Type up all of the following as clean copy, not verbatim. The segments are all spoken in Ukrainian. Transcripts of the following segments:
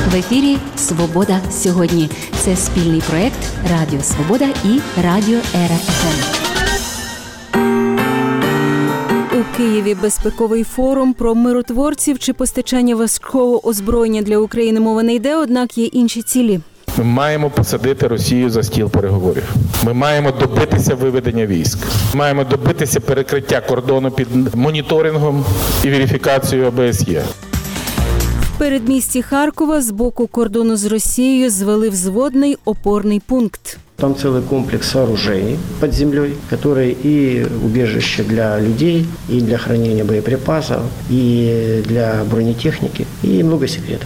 В ефірі «Свобода сьогодні». Це спільний проєкт Радіо Свобода і Радіо Ера ФМ. У Києві безпековий форум про миротворців чи постачання важкого озброєння для України мова не йде, однак є інші цілі. Ми маємо посадити Росію за стіл переговорів. Ми маємо добитися виведення військ. Ми маємо добитися перекриття кордону під моніторингом і верифікацією ОБСЄ. В передмісті Харкова з боку кордону з Росією звели взводний опорний пункт. Там целый комплекс сооружений под землей, которые и убежище для людей, и для хранения боеприпасов, и для бронетехники, и много секретов.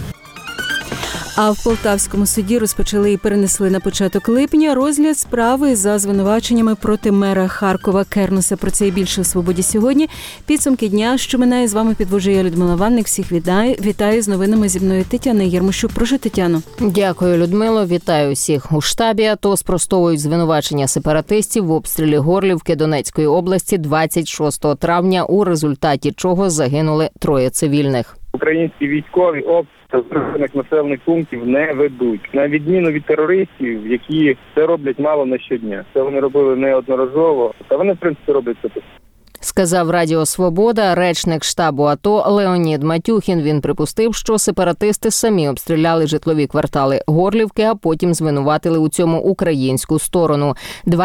А в Полтавському суді розпочали і перенесли на початок липня розгляд справи за звинуваченнями проти мера Харкова Кернеса. Про це і більше у «Свободі сьогодні». Підсумки дня, що минає, з вами підвожу я, Людмила Ванник. Всіх вітаю з новинами зі мною Тетяна Єрмощук. Прошу, Тетяно. Дякую, Людмило. Вітаю всіх. У штабі АТО спростовують звинувачення сепаратистів в обстрілі Горлівки Донецької області 26 травня, у результаті чого загинули 3 цивільних. Українські військові обстріли населених пунктів не ведуть. На відміну від терористів, які це роблять мало не щодня. Це вони робили неодноразово, та вони, в принципі, роблять це постійно. Сказав Радіо Свобода речник штабу АТО Леонід Матюхін. Він припустив, що сепаратисти самі обстріляли житлові квартали Горлівки, а потім звинуватили у цьому українську сторону.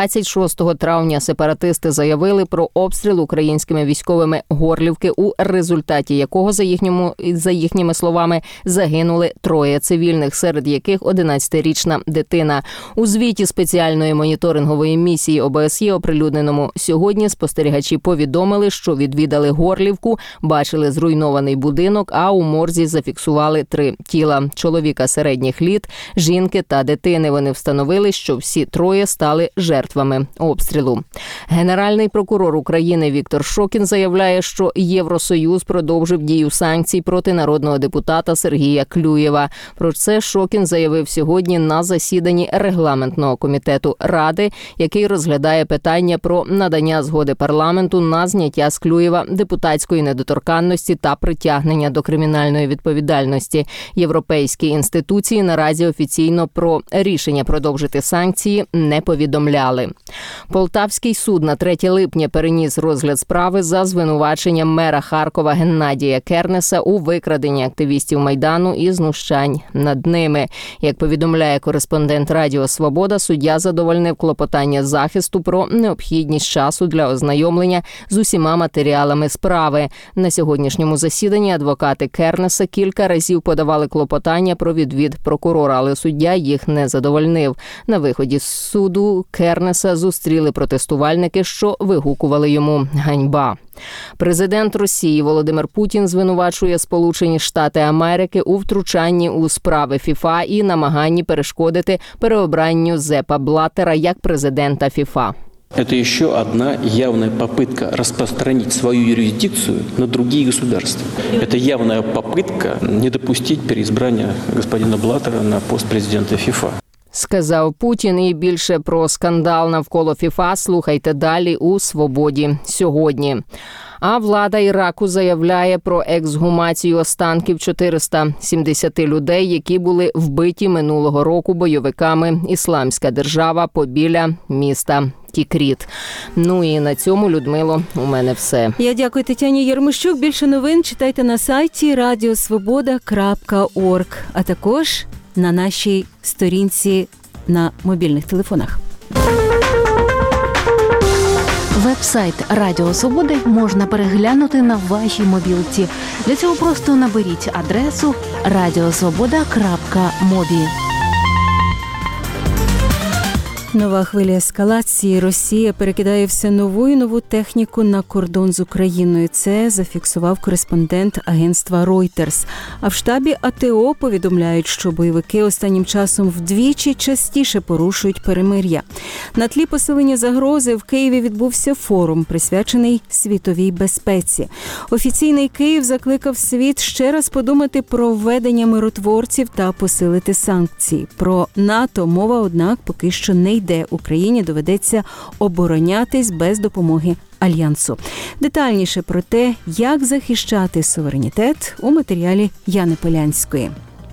26 травня сепаратисти заявили про обстріл українськими військовими Горлівки, у результаті якого, за їхніми словами, загинули 3 цивільних, серед яких 11-річна дитина. У звіті спеціальної моніторингової місії ОБСЄ, оприлюдненому сьогодні, спостерігачі повідомили, що відвідали Горлівку, бачили зруйнований будинок, а у морзі зафіксували 3 тіла – чоловіка середніх літ, жінки та дитини. Вони встановили, що всі 3 стали жертвами обстрілу. Генеральний прокурор України Віктор Шокін заявляє, що Євросоюз продовжив дію санкцій проти народного депутата Сергія Клюєва. Про це Шокін заявив сьогодні на засіданні регламентного комітету Ради, який розглядає питання про надання згоди парламенту на зняття з Клюєва депутатської недоторканності та притягнення до кримінальної відповідальності. Європейські інституції наразі офіційно про рішення продовжити санкції не повідомляли. Полтавський суд на 3 липня переніс розгляд справи за звинуваченням мера Харкова Геннадія Кернеса у викраденні активістів Майдану і знущань над ними. Як повідомляє кореспондент Радіо Свобода, суддя задовольнив клопотання захисту про необхідність часу для ознайомлення з усіма матеріалами справи. На сьогоднішньому засіданні адвокати Кернеса кілька разів подавали клопотання про відвід прокурора, але суддя їх не задовольнив. На виході з суду Кернеса зустріли протестувальники, що вигукували йому «ганьба». Президент Росії Володимир Путін звинувачує Сполучені Штати Америки у втручанні у справи ФІФА і намаганні перешкодити переобранню Зепа Блаттера як президента ФІФА. Это еще одна явная попытка распространить свою юрисдикцию на другие государства. Это явная попытка не допустить переизбрания господина Блаттера на пост президента ФІФА. Сказав Путін. І більше про скандал навколо ФІФА слухайте далі у «Свободі сьогодні». А влада Іраку заявляє про ексгумацію останків 470 людей, які були вбиті минулого року бойовиками «Ісламська держава» побіля міста Тікріт. Ну і на цьому, Людмило, у мене все. Я дякую Тетяні Єрмощук. Більше новин читайте на сайті radiosvoboda.org, а також на нашій сторінці на мобільних телефонах. Веб-сайт Радіо Свободи можна переглянути на вашій мобілці. Для цього просто наберіть адресу radiosvoboda.mobi. Нова хвиля ескалації. Росія перекидає все нову і нову техніку на кордон з Україною. Це зафіксував кореспондент агентства Reuters. А в штабі АТО повідомляють, що бойовики останнім часом вдвічі частіше порушують перемир'я. На тлі посилення загрози в Києві відбувся форум, присвячений світовій безпеці. Офіційний Київ закликав світ ще раз подумати про введення миротворців та посилити санкції. Про НАТО мова, однак, поки що не йде. Україні доведеться оборонятись без допомоги Альянсу. Детальніше про те, як захищати суверенітет, у матеріалі Яни Полянської.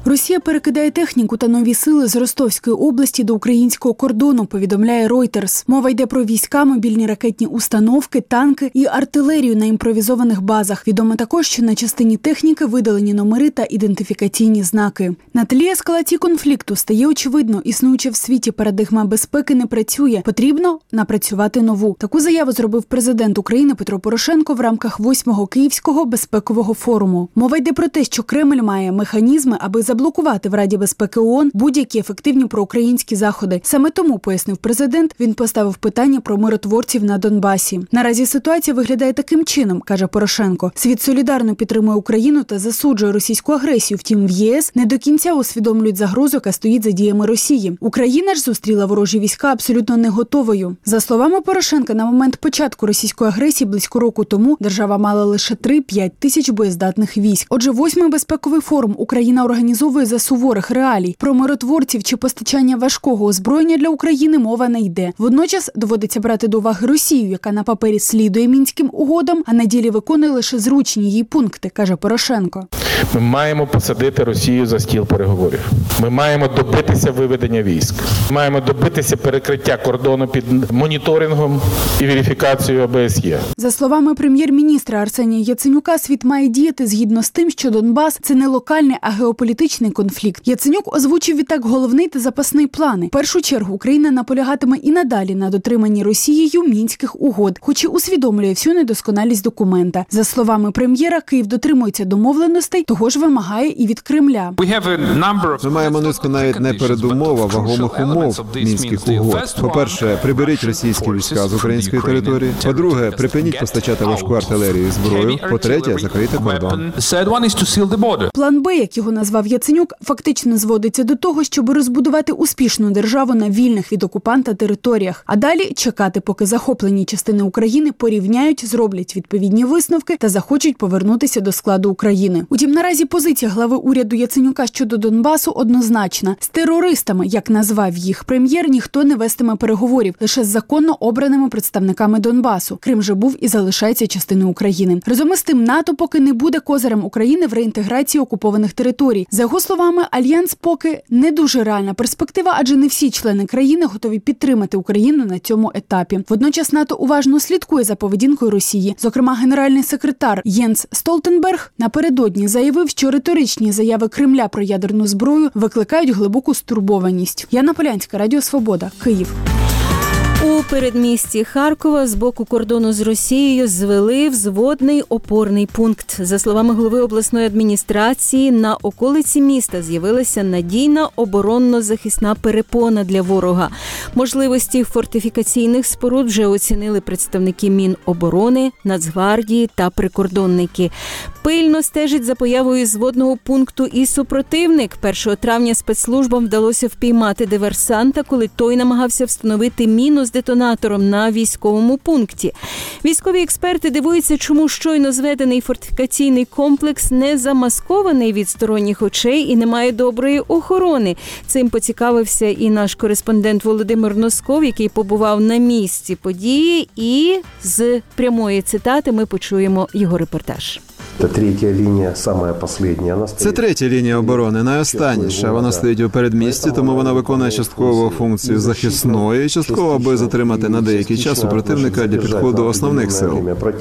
Росія перекидає техніку та нові сили з Ростовської області до українського кордону, повідомляє Reuters. Мова йде про війська, мобільні ракетні установки, танки і артилерію на імпровізованих базах. Відомо також, що на частині техніки видалені номери та ідентифікаційні знаки. На тлі ескалації конфлікту стає очевидно, існуюча в світі парадигма безпеки не працює. Потрібно напрацювати нову. Таку заяву зробив президент України Петро Порошенко в рамках 8-го Київського безпекового форуму. Мова йде про те, що Кремль має механізми, аби заблокувати в Раді безпеки ООН будь-які ефективні проукраїнські заходи. Саме тому, пояснив президент, він поставив питання про миротворців на Донбасі. Наразі ситуація виглядає таким чином, каже Порошенко. Світ солідарно підтримує Україну та засуджує російську агресію. Втім, в ЄС не до кінця усвідомлюють загрозу, яка стоїть за діями Росії. Україна ж зустріла ворожі війська абсолютно не готовою. За словами Порошенка, на момент початку російської агресії близько року тому держава мала лише 3-5 тисяч боєздатних військ. Отже, 8-й безпековий форум Україна організовує за суворих реалій. Про миротворців чи постачання важкого озброєння для України мова не йде. Водночас доводиться брати до уваги Росію, яка на папері слідує мінським угодам, а на ділі виконує лише зручні її пункти, каже Порошенко. Ми маємо посадити Росію за стіл переговорів. Ми маємо добитися виведення військ. Ми маємо добитися перекриття кордону під моніторингом і верифікацією ОБСЄ. За словами прем'єр-міністра Арсенія Яценюка, світ має діяти згідно з тим, що Донбас – це не локальний, а геополітичний конфлікт. Яценюк озвучив відтак головний та запасний плани. В першу чергу Україна наполягатиме і надалі на дотриманні Росією мінських угод, хоч і усвідомлює всю недосконалість документа. За словами прем'єра, Київ дотримується домовленостей, того ж вимагає і від Кремля. Ми маємо низку навіть не передумов, а вагомих умов мінських угод. По-перше, приберіть російські війська з української території. По-друге, припиніть постачати важку артилерію і зброю. По-третє, закрийте кордон. План Б, як його назвав Яценюк, фактично зводиться до того, щоб розбудувати успішну державу на вільних від окупанта територіях. А далі чекати, поки захоплені частини України порівняють, зроблять відповідні висновки та захочуть повернутися до складу України. Утім, наразі позиція глави уряду Яценюка щодо Донбасу однозначна. З терористами, як назвав їх прем'єр, ніхто не вестиме переговорів, лише з законно обраними представниками Донбасу. Крим же був і залишається частиною України. Разом із тим, НАТО поки не буде козирем України в реінтеграції окупованих територій. За його словами, альянс поки не дуже реальна перспектива, адже не всі члени країни готові підтримати Україну на цьому етапі. Водночас НАТО уважно слідкує за поведінкою Росії. Зокрема, генеральний секретар Єнс Столтенберг напередодні заявив, що риторичні заяви Кремля про ядерну зброю викликають глибоку стурбованість. Яна Полянська, Радіо Свобода, Київ. У передмісті Харкова з боку кордону з Росією звели взводний опорний пункт. За словами голови обласної адміністрації, на околиці міста з'явилася надійна оборонно-захисна перепона для ворога. Можливості фортифікаційних споруд вже оцінили представники Міноборони, Нацгвардії та прикордонники. Пильно стежить за появою зводного пункту і супротивник. 1 травня спецслужбам вдалося впіймати диверсанта, коли той намагався встановити міну з детонатором на військовому пункті. Військові експерти дивуються, чому щойно зведений фортифікаційний комплекс не замаскований від сторонніх очей і не має доброї охорони. Цим поцікавився і наш кореспондент Володимир Носков, який побував на місці події, і з прямої цитати ми почуємо його репортаж. Це третя лінія оборони, найостанніша. Вона стоїть у передмісті, тому вона виконує частково функцію захисної, частково, аби затримати на деякий час супротивника для підходу основних сил.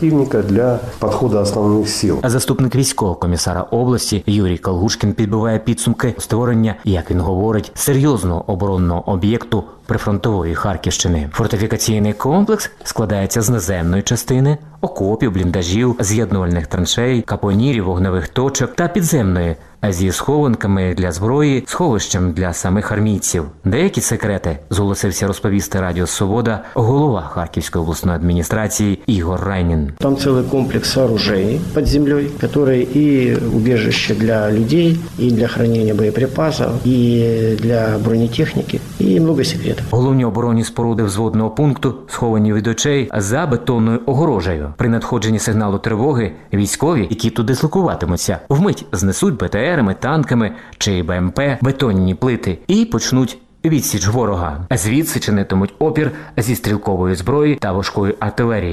Заступник військового комісара області Юрій Калгушкін підбиває підсумки створення, як він говорить, серйозного оборонного об'єкту прифронтової Харківщини. Фортифікаційний комплекс складається з наземної частини, окопів, бліндажів, з'єднувальних траншей, капонірів, вогневих точок та підземної, зі схованками для зброї, сховищем для самих армійців. Деякі секрети зголосився розповісти Радіо Свобода голова Харківської обласної адміністрації Ігор Райнін. Там цілий комплекс сооружений під землею, які і убіжище для людей, і для хранення боєприпасів, і для бронетехніки, і багато секретів. Головні оборонні споруди взводного пункту сховані від очей за бетонною огорожею. При надходженні сигналу тривоги військові, які тут дислокуватимуться, вмить знесуть БТРами, танками чи БМП бетонні плити і почнуть відсіч ворога. Звідси чинитимуть опір зі стрілкової зброї та важкої артилерії.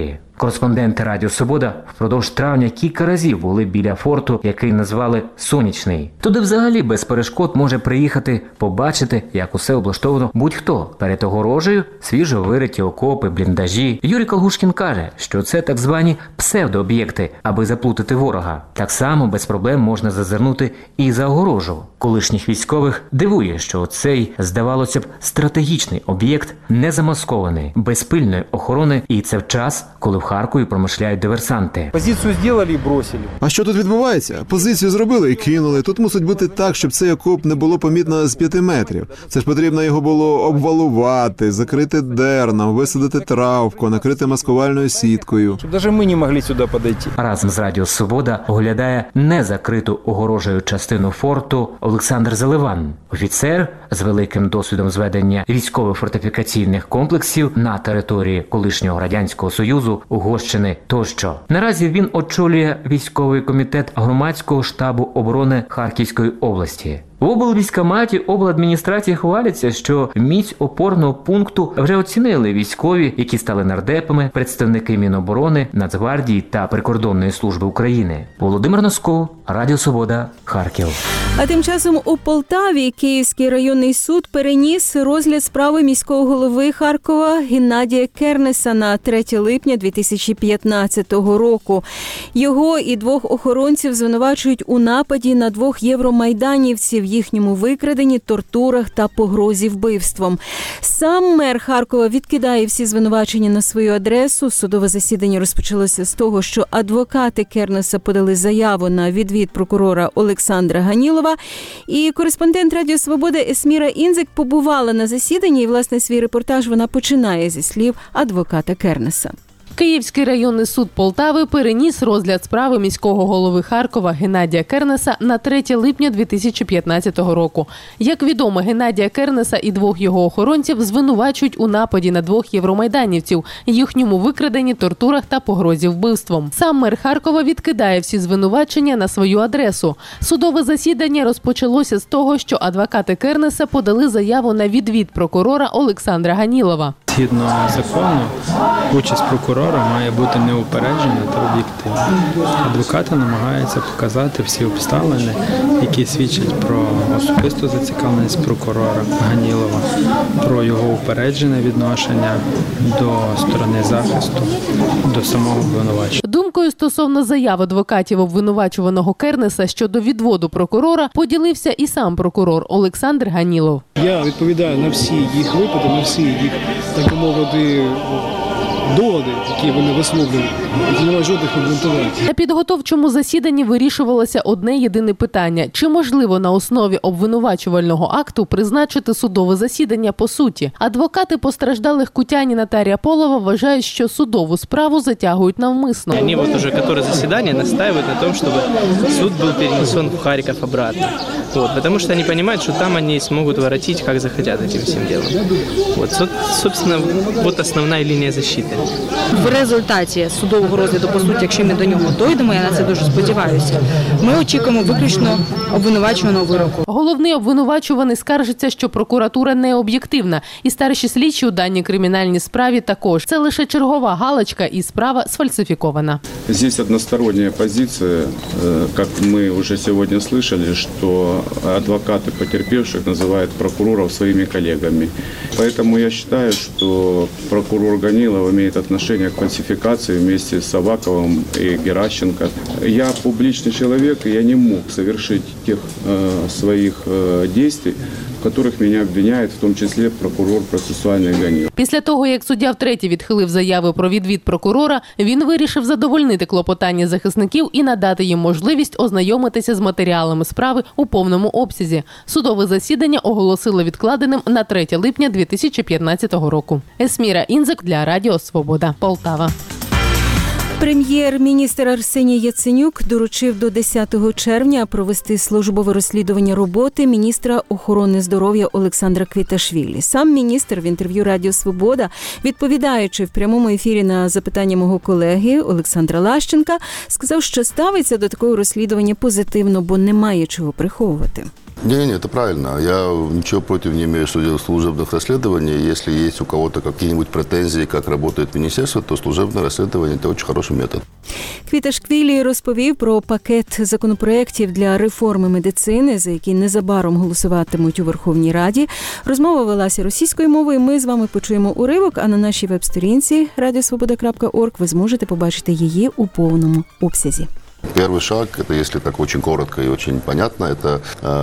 Кореспонденти Радіо Свобода впродовж травня кілька разів були біля форту, який назвали «Сонячний». Туди взагалі без перешкод може приїхати, побачити, як усе облаштовано будь-хто. Перед огорожею свіжо вириті окопи, бліндажі. Юрій Колгушкін каже, що це так звані псевдооб'єкти, аби заплутати ворога. Так само без проблем можна зазирнути і за огорожу. Колишніх військових дивує, що цей, здавалося б, стратегічний об'єкт не замаскований, без пильної охорони, і це в час, коли в Харкові промишляють диверсанти. Позицію зробили і бросили. А що тут відбувається? Позицію зробили і кинули. Тут мусить бути так, щоб цей окоп не було помітно з 5 метрів. Це ж потрібно його було обвалувати, закрити дерном, висадити травку, накрити маскувальною сіткою. Щоб навіть ми не могли сюди підійти. Разом з Радіо Свобода оглядає незакриту огорожею частину форту Олександр Заливан. Офіцер з великим досвідом зведення військових фортифікаційних комплексів на території колишнього Радянського Союзу, Угорщини тощо. Наразі він очолює військовий комітет громадського штабу оборони Харківської області. В облвійськкоматі обладміністрації хваляться, що міць опорного пункту вже оцінили військові, які стали нардепами, представники Міноборони, Нацгвардії та Прикордонної служби України. Володимир Носков, Радіо Свобода, Харків. А тим часом у Полтаві Київський районний суд переніс розгляд справи міського голови Харкова Геннадія Кернеса на 3 липня 2015 року. Його і 2 охоронців звинувачують у нападі на 2 євромайданівців, їхньому викраденні, тортурах та погрозі вбивством. Сам мер Харкова відкидає всі звинувачення на свою адресу. Судове засідання розпочалося з того, що адвокати Кернеса подали заяву на відвід прокурора Олександра Ганілова. І кореспондент Радіо Свобода Есміра Інзик побувала на засіданні, і, власне, свій репортаж вона починає зі слів адвоката Кернеса. Київський районний суд Полтави переніс розгляд справи міського голови Харкова Геннадія Кернеса на 3 липня 2015 року. Як відомо, Геннадія Кернеса і 2 його охоронців звинувачують у нападі на 2 євромайданівців, їхньому викраденні, тортурах та погрозі вбивством. Сам мер Харкова відкидає всі звинувачення на свою адресу. Судове засідання розпочалося з того, що адвокати Кернеса подали заяву на відвід прокурора Олександра Ганілова. Згідно закону, участь прокурора має бути неупереджена та об'єктивна. Адвокати намагаються показати всі обставини, які свідчать про особисту зацікавленість прокурора Ганілова, про його упереджене відношення до сторони захисту, до самого обвинувачення. Думкою стосовно заяв адвокатів обвинувачуваного Кернеса щодо відводу прокурора поділився і сам прокурор Олександр Ганілов. Я відповідаю на всі їх випади, на всі їх, так би мовити, доводи, які вони висловлюють, і немає жодних обґрунтувань. На підготовчому засіданні вирішувалося одне єдине питання: чи можливо на основі обвинувачувального акту призначити судове засідання по суті? Адвокати постраждалих Кутяніна та Ряполова вважають, що судову справу затягують навмисно. Вони вот уже которое засідання настаивают на том, щоб суд був перенесен в Харків обратно. Потому что они понимают, что там они смогут воротить, как захотят этим всем делом. Собственно, вот основная линия защиты. В результаті судового розгляду, по суті, якщо ми до нього дойдемо, я на це дуже сподіваюся, ми очікуємо виключно обвинувачуваного вироку. Головний обвинувачуваний скаржиться, що прокуратура не об'єктивна, і старші слідчі у даній кримінальній справі також. Це лише чергова галочка, і справа сфальсифікована. Здесь односторонняя позиция, как мы уже сегодня слышали, что адвокаты потерпевших называют прокуроров своими коллегами. Поэтому я считаю, что прокурор Ганилов имеет отношение к фальсификации вместе с Аваковым и Геращенко. Я публичный человек, и я не мог совершить тех своих действий, в которых меня обвиняет, в тому числі прокурор процесуальний Ганілов. Після того, як суддя втретє відхилив заяви про відвід прокурора, він вирішив задовольнити клопотання захисників і надати їм можливість ознайомитися з матеріалами справи у повному обсязі. Судове засідання оголосило відкладеним на 3 липня 2015 року. Есміра Інзик для Радіо Свобода, Полтава. Прем'єр-міністр Арсеній Яценюк доручив до 10 червня провести службове розслідування роботи міністра охорони здоров'я Олександра Квіташвілі. Сам міністр в інтерв'ю Радіо Свобода, відповідаючи в прямому ефірі на запитання мого колеги Олександра Лащенка, сказав, що ставиться до такого розслідування позитивно, бо немає чого приховувати. Не, это правильно. Я ничего против не имею служебных расследований. Если есть у кого-то какие-нибудь претензии, как работает министерство, то служебное расследование – это очень хороший метод. Квіташвілі розповів про пакет законопроєктів для реформи медицини, за які незабаром голосуватимуть у Верховній Раді. Розмова велася російською мовою. Ми з вами почуємо уривок, а на нашій веб-сторінці radiosvoboda.org ви зможете побачити її у повному обсязі. Первый шаг, это, если так очень коротко и очень понятно, это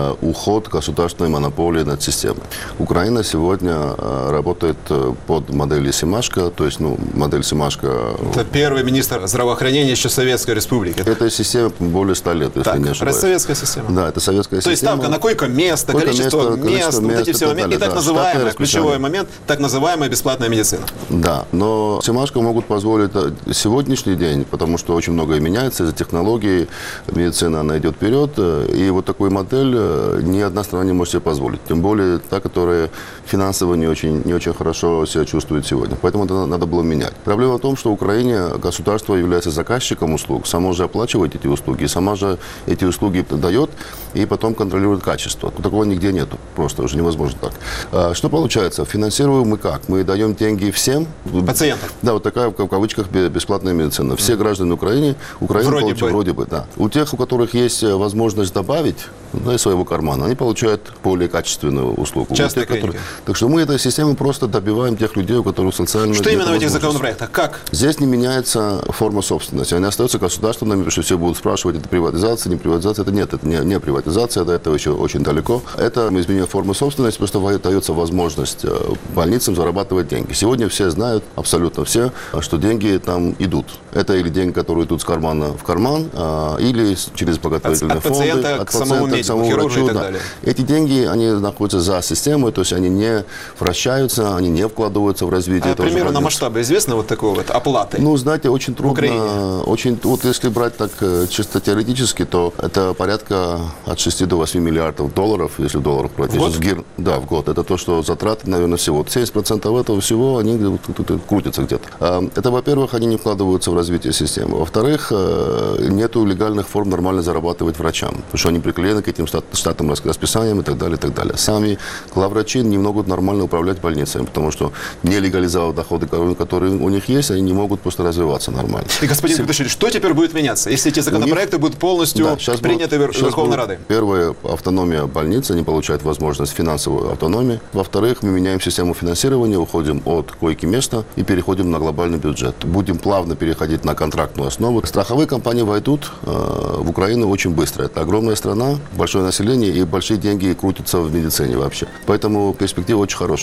уход государственной монополии над системой. Украина сегодня работает под моделью Семашко, то есть, модель Семашко... Это первый министр здравоохранения еще Советской Республики. Этой системе более 100 лет, если не ошибаюсь. Это советская система. Да, это советская система. То есть ставка на койко-место, количество мест, вот эти все моменты. И так называемый, ключевой момент, так называемая бесплатная медицина. Да, но Семашко могут позволить сегодняшний день, потому что очень многое меняется из-за технологий, медицина, она идет вперед, и вот такую модель ни одна страна не может себе позволить. Тем более та, которая финансово не очень хорошо себя чувствует сегодня. Поэтому это надо было менять. Проблема в том, что в Украине государство является заказчиком услуг, само же оплачивает эти услуги, сама же эти услуги дает и потом контролирует качество. Такого нигде нету, просто уже невозможно так. Что получается? Финансируем мы как? Мы даем деньги всем. Пациентам. Да, вот такая, в кавычках, бесплатная медицина. Все граждане Украины вроде бы, да. У тех, у которых есть возможность добавить из своего кармана, они получают более качественную услугу. Частные клиники. Так что мы этой системой просто добиваем тех людей, у которых социально... Что именно в этих законопроектах? Как? Здесь не меняется форма собственности. Они остаются государственными, потому что все будут спрашивать, это приватизация, не приватизация. Это нет, это не приватизация, до этого еще очень далеко. Это изменение формы собственности, просто дается возможность больницам зарабатывать деньги. Сегодня все знают, абсолютно все, что деньги там идут. Это или деньги, которые идут с кармана в карман, или через благотворительные фонды. От пациента к самому медику, хирургу и так далее. Эти деньги, они находятся за системой, то есть они не вращаются, они не вкладываются в развитие этого. Примерно масштабы известны вот такой вот оплаты? Знаете, очень трудно. Вот если брать так чисто теоретически, то это порядка от 6 до 8 миллиардов долларов, если в долларах брать. В год? Да, в год. Это то, что затраты, наверное, всего. 70% этого всего, они крутятся где-то. Это, во-первых, они не вкладываются в развитие системы. Во-вторых, нету легальных форм нормально зарабатывать врачам, потому что они приклеены к этим штатным расписаниям и так далее, и так далее. Сами главврачи не могут нормально управлять больницами, потому что не легализовав доходы, которые у них есть, они не могут просто развиваться нормально. И, господин Квиташвили, что теперь будет меняться, если эти законопроекты будут полностью приняты Верховной Радой? Первое, автономия больниц, они получают возможность финансовой автономии. Во-вторых, мы меняем систему финансирования, уходим от койки-места и переходим на глобальный бюджет. Будем плавно переходить на контрактную основу. Страховые компании войдут в Украину очень быстро. Это огромная страна, большое население и большие деньги крутятся в медицине вообще. Поэтому перспектива очень хорошая.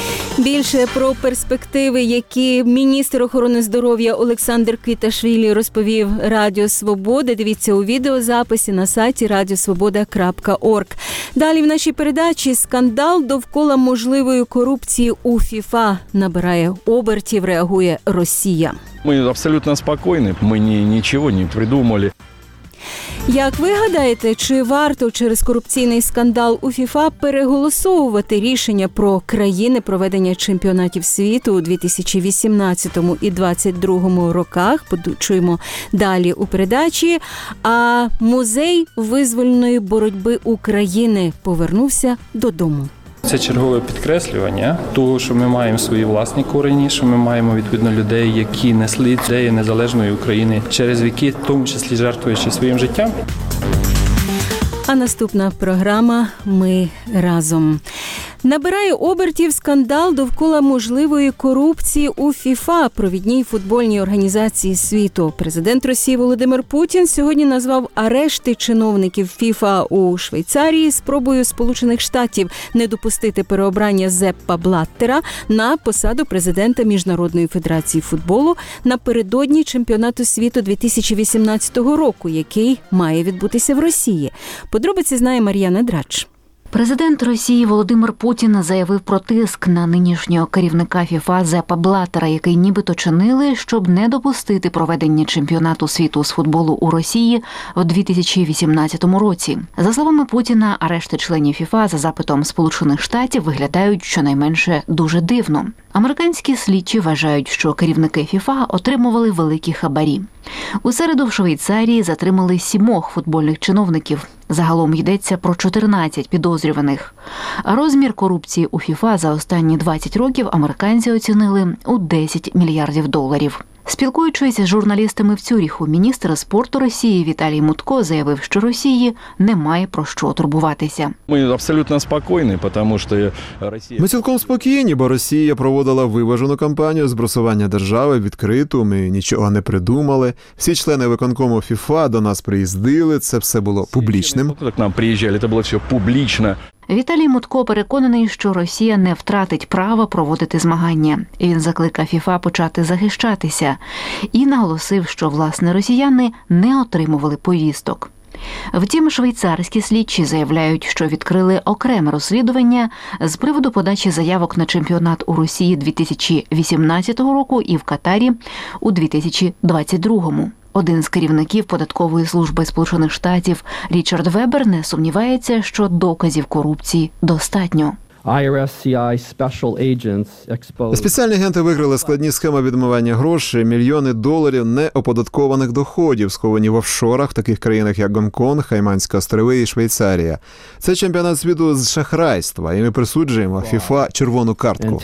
Більше про перспективи, які міністр охорони здоров'я Олександр Квіташвілі розповів Радіо Свобода, дивіться у відеозаписі на сайті radiosvoboda.org. Далі в нашій передачі скандал довкола можливої корупції у ФІФА набирає обертів, реагує Росія. Мы абсолютно спокойны, мы ничего не придумали. Як ви гадаєте, чи варто через корупційний скандал у ФІФА переголосовувати рішення про країни проведення чемпіонатів світу у 2018 і 2022 роках? Почуємо далі у передачі. А музей визвольної боротьби України повернувся додому. Це чергове підкреслювання того, що ми маємо свої власні корені, що ми маємо, відповідно, людей, які несли ідеї незалежної України через віки, в тому числі жертвуючи своїм життям. А наступна програма «Ми разом». Набирає обертів скандал довкола можливої корупції у ФІФА, провідній футбольній організації світу. Президент Росії Володимир Путін сьогодні назвав арешти чиновників ФІФА у Швейцарії спробою Сполучених Штатів не допустити переобрання Зеппа Блаттера на посаду президента Міжнародної федерації футболу напередодні чемпіонату світу 2018 року, який має відбутися в Росії. Подробиці знає Мар'яна Драч. Президент Росії Володимир Путін заявив про тиск на нинішнього керівника ФІФА Зеппа Блаттера, який нібито чинили, щоб не допустити проведення чемпіонату світу з футболу у Росії в 2018 році. За словами Путіна, арешти членів ФІФА за запитом Сполучених Штатів виглядають щонайменше дуже дивно. Американські слідчі вважають, що керівники ФІФА отримували великі хабарі. У середу в Швейцарії затримали 7 футбольних чиновників. Загалом йдеться про 14 підозрюваних. А розмір корупції у ФІФА за останні 20 років американці оцінили у $10 мільярдів. Спілкуючись з журналістами в Цюріху, міністр спорту Росії Віталій Мутко заявив, що Росії немає про що турбуватися. Ми абсолютно спокійні, тому що Росія... Ми цілком спокійні, бо Росія проводила виважену кампанію збросування держави відкриту, ми нічого не придумали. Всі члени виконкому ФІФА до нас приїздили, це все було публічним. Коли к нам приїжджали, це було все публічно. Віталій Мутко переконаний, що Росія не втратить права проводити змагання. Він закликав ФІФА почати захищатися і наголосив, що, власне, росіяни не отримували повісток. Втім, швейцарські слідчі заявляють, що відкрили окреме розслідування з приводу подачі заявок на чемпіонат у Росії 2018 року і в Катарі у 2022. Один з керівників податкової служби Сполучених Штатів Річард Вебер не сумнівається, що доказів корупції достатньо. Спеціальні агенти викрили складні схеми відмивання грошей, мільйони доларів неоподаткованих доходів, сховані в офшорах в таких країнах, як Гонконг, Кайманські острови і Швейцарія. Це чемпіонат світу з шахрайства, і ми присуджуємо ФІФА червону картку.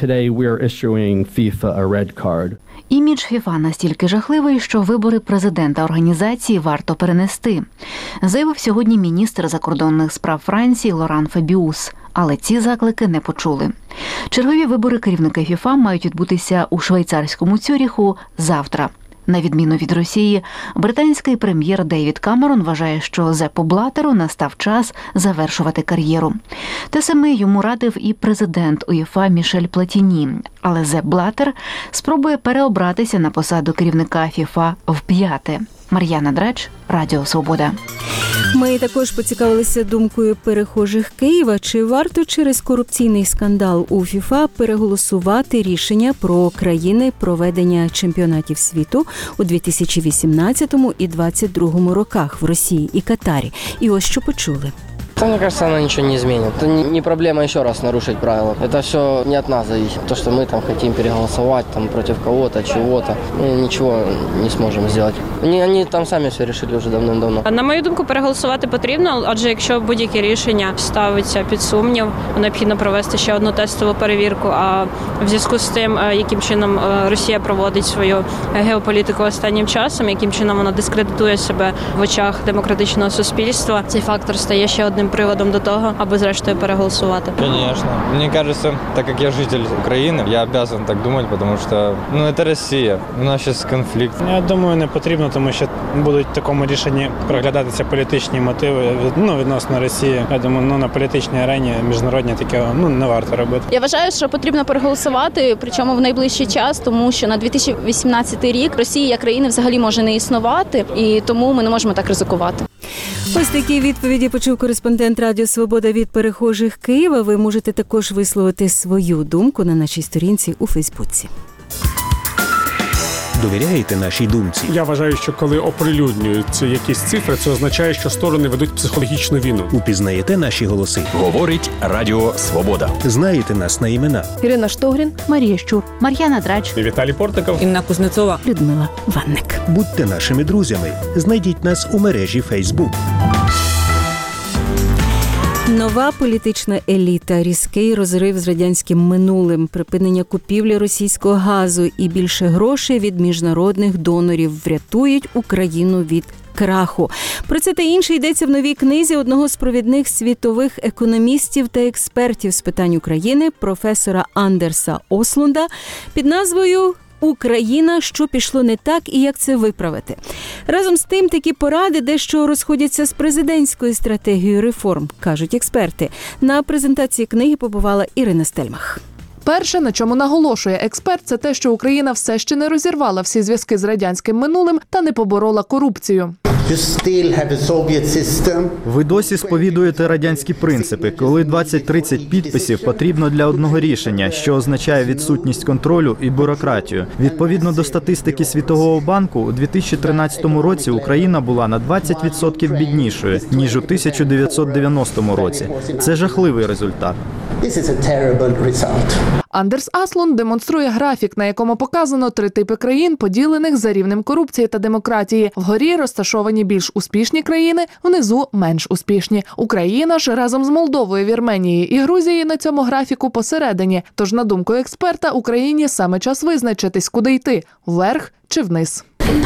Імідж ФІФА настільки жахливий, що вибори президента організації варто перенести, заявив сьогодні міністр закордонних справ Франції Лоран Фабіус. Але ці заклики не почули. Чергові вибори керівника ФІФА мають відбутися у швейцарському Цюріху завтра. На відміну від Росії, британський прем'єр Девід Камерон вважає, що Зеппу Блатеру настав час завершувати кар'єру. Те саме йому радив і президент УЄФА Мішель Платіні. Але Зепп Блатер спробує переобратися на посаду керівника ФІФА вп'яте. Мар'яна Драч, Радіо Свобода. Ми також поцікавилися думкою перехожих Києва, чи варто через корупційний скандал у ФІФА переголосувати рішення про країни проведення чемпіонатів світу у 2018 і 2022 роках в Росії і Катарі. І ось що почули. Мне кажется, она ничего не изменит. Это не проблема еще раз нарушить правила. Это все не от нас зависит. То, что мы там хотим переголосовать там, против кого-то, чего-то, мы ничего не сможем сделать. Они там самі все решили вже давним-давно. На мою думку, переголосувати потрібно, адже якщо будь-яке рішення ставиться під сумнів, необхідно провести ще одну тестову перевірку. А в зв'язку з тим, яким чином Росія проводить свою геополітику останнім часом, яким чином вона дискредитує себе в очах демократичного суспільства, цей фактор стає ще одним приводом до того, аби зрештою переголосувати. Конечно. Мне кажется, так как я житель Украины, я обязан так думать, потому что, это Росія. У нас зараз конфлікт. Я думаю, не потрібно, тому що будуть в такому рішенні проглядатися політичні мотиви відносно Росії. Я думаю, на політичній арені міжнародній таке не варто робити. Я вважаю, що потрібно переголосувати, причому в найближчий час, тому що на 2018 рік Росія як країна взагалі може не існувати, і тому ми не можемо так ризикувати. Ось такі відповіді почув кореспондент Радіо Свобода від перехожих Києва. Ви можете також висловити свою думку на нашій сторінці у Фейсбуці. Довіряєте нашій думці? Я вважаю, що коли оприлюднюються якісь цифри, це означає, що сторони ведуть психологічну війну. Упізнаєте наші голоси? Говорить Радіо Свобода. Знаєте нас на імена? Ірина Штогрін, Марія Щур, Мар'яна Драч, Віталій Портиков, Інна Кузнецова, Людмила Ванник. Будьте нашими друзями. Знайдіть нас у мережі Фейсбук. Нова політична еліта, різкий розрив з радянським минулим, припинення купівлі російського газу і більше грошей від міжнародних донорів врятують Україну від краху. Про це та інше йдеться в новій книзі одного з провідних світових економістів та експертів з питань України, професора Андерса Ослунда, під назвою «Україна. Що пішло не так і як це виправити?». Разом з тим, такі поради дещо розходяться з президентською стратегією реформ, кажуть експерти. На презентації книги побувала Ірина Стельмах. Перше, на чому наголошує експерт, це те, що Україна все ще не розірвала всі зв'язки з радянським минулим та не поборола корупцію. Ви досі сповідуєте радянські принципи, коли 20-30 підписів потрібно для одного рішення, що означає відсутність контролю і бюрократію. Відповідно до статистики Світового банку, у 2013 році Україна була на 20% біднішою, ніж у 1990 році. Це жахливий результат. Андерс Аслунд демонструє графік, на якому показано 3 типи країн, поділених за рівнем корупції та демократії. Вгорі розташовані більш успішні країни, внизу менш успішні. Україна ж разом з Молдовою, Вірменією і Грузією на цьому графіку посередині. Тож, на думку експерта, Україні саме час визначитись, куди йти – вверх чи вниз.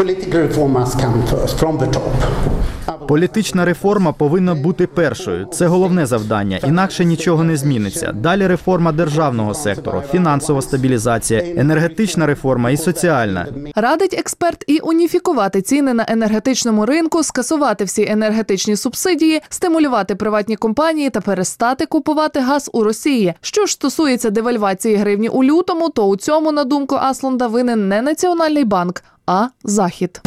Політична реформа повинна бути першою. Це головне завдання, інакше нічого не зміниться. Далі реформа державного сектору, фінансова стабілізація, енергетична реформа і соціальна. Радить експерт і уніфікувати ціни на енергетичному ринку, скасувати всі енергетичні субсидії, стимулювати приватні компанії та перестати купувати газ у Росії. Що ж стосується девальвації гривні у лютому, то у цьому, на думку Аслунда, винен не Національний банк, а Захід.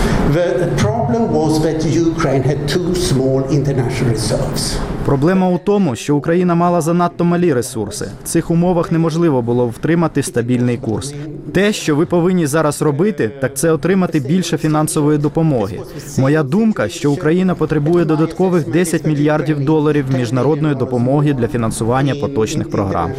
Проблема у тому, що Україна мала занадто малі ресурси. В цих умовах неможливо було втримати стабільний курс. Те, що ви повинні зараз робити, так це отримати більше фінансової допомоги. Моя думка, що Україна потребує додаткових $10 мільярдів міжнародної допомоги для фінансування поточних програм.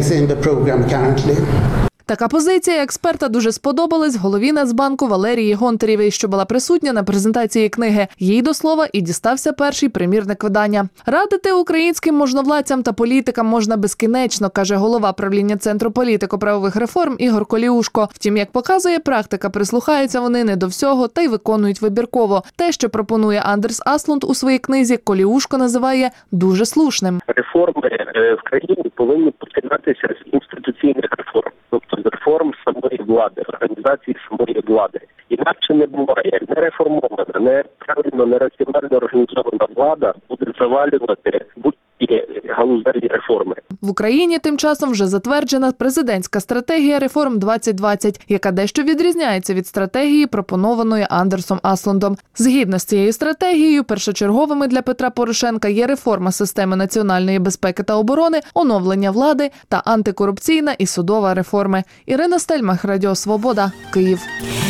Така позиція експерта дуже сподобалась голові Нацбанку Валерії Гонтарєвій, що була присутня на презентації книги. Їй до слова і дістався перший примірник видання. Радити українським можновладцям та політикам можна безкінечно, каже голова правління Центру політико-правових реформ Ігор Коліушко. Втім, як показує практика, прислухаються вони не до всього та й виконують вибірково. Те, що пропонує Андерс Аслунд у своїй книзі, Коліушко називає дуже слушним. Реформи в країні повинні починатися з інституційних реформ. Тобто з реформ самої влади, організації самої влади. Інакше не буває. Нереформована, неправильно, нераціонально організована влада буде завалювати будь-які галузеві реформи. В Україні тим часом вже затверджена президентська стратегія реформ 2020, яка дещо відрізняється від стратегії, пропонованої Андерсом Аслундом. Згідно з цією стратегією, першочерговими для Петра Порошенка є реформа системи національної безпеки та оборони, оновлення влади та антикорупційна і судова реформи. Ірина Стельмах, Радіо Свобода, Київ.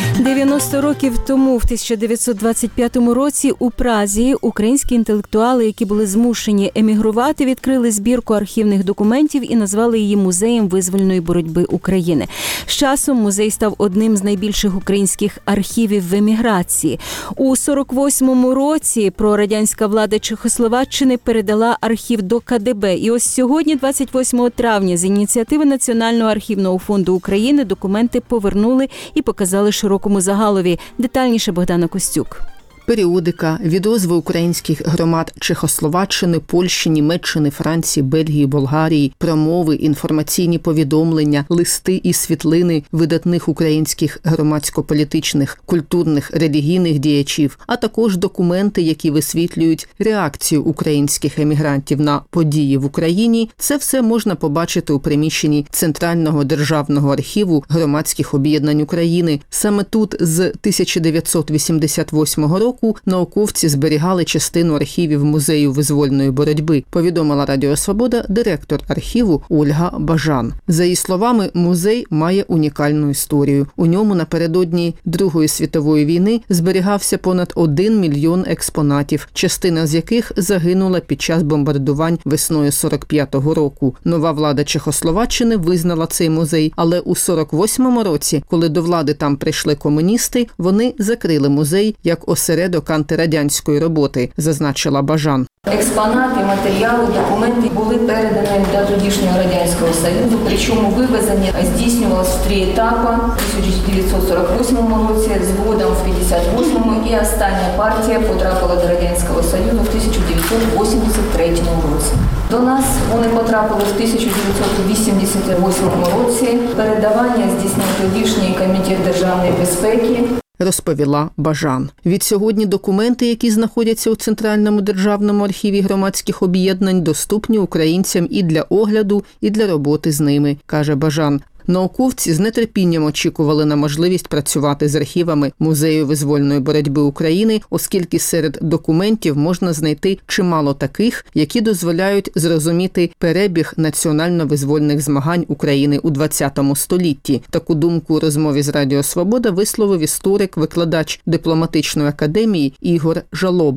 90 років тому, в 1925 році, у Празі українські інтелектуали, які були змушені емігрувати, відкрили збірку архівних документів і назвали її Музеєм визвольної боротьби України. З часом музей став одним з найбільших українських архівів в еміграції. У 48-му році прорадянська влада Чехословаччини передала архів до КДБ. І ось сьогодні, 28 травня, з ініціативи Національного архівного фонду України документи повернули і показали широкому загалові. Детальніше Богдана Костюк. Періодика, відозви українських громад Чехословаччини, Польщі, Німеччини, Франції, Бельгії, Болгарії, промови, інформаційні повідомлення, листи і світлини видатних українських громадсько-політичних, культурних, релігійних діячів, а також документи, які висвітлюють реакцію українських емігрантів на події в Україні. Це все можна побачити у приміщенні Центрального державного архіву громадських об'єднань України. Саме тут з 1988 року науковці зберігали частину архівів Музею визвольної боротьби, повідомила Радіо Свобода директор архіву Ольга Бажан. За її словами, музей має унікальну історію. У ньому напередодні Другої світової війни зберігався понад 1 мільйон експонатів, частина з яких загинула під час бомбардувань весною 45-го року. Нова влада Чехословаччини визнала цей музей, але у 48-му році, коли до влади там прийшли комуністи, вони закрили музей як осередок антирадянської роботи, зазначила Бажан. Експонати, матеріали, документи були передані до тодішнього Радянського Союзу, причому вивезення здійснювалося в 3 етапи – в 1948 році, згодом в 1958 і остання партія потрапила до Радянського Союзу в 1983 році. До нас вони потрапили в 1988 році. Передавання здійснив тодішній комітет державної безпеки, розповіла Бажан. Відсьогодні документи, які знаходяться у Центральному державному архіві громадських об'єднань, доступні українцям і для огляду, і для роботи з ними, каже Бажан. Науковці з нетерпінням очікували на можливість працювати з архівами Музею визвольної боротьби України, оскільки серед документів можна знайти чимало таких, які дозволяють зрозуміти перебіг національно-визвольних змагань України у ХХ столітті. Таку думку у розмові з Радіо Свобода висловив історик, викладач дипломатичної академії Ігор Жалоба.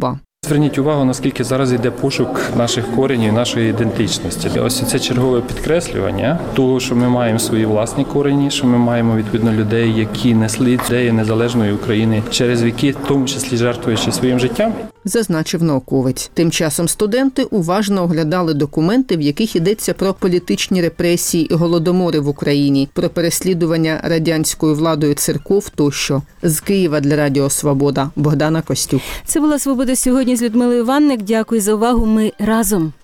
Зверніть увагу, наскільки зараз йде пошук наших коренів, нашої ідентичності. Ось це чергове підкреслювання того, що ми маємо свої власні корені, що ми маємо відповідно людей, які несли ідеї незалежної України через віки, в тому числі жертвуючи своїм життям. Зазначив науковець. Тим часом студенти уважно оглядали документи, в яких йдеться про політичні репресії і голодомори в Україні, про переслідування радянською владою церков тощо. З Києва для Радіо Свобода Богдана Костюк. Це була «Свобода сьогодні» з Людмилою Ванник. Дякую за увагу. Ми разом.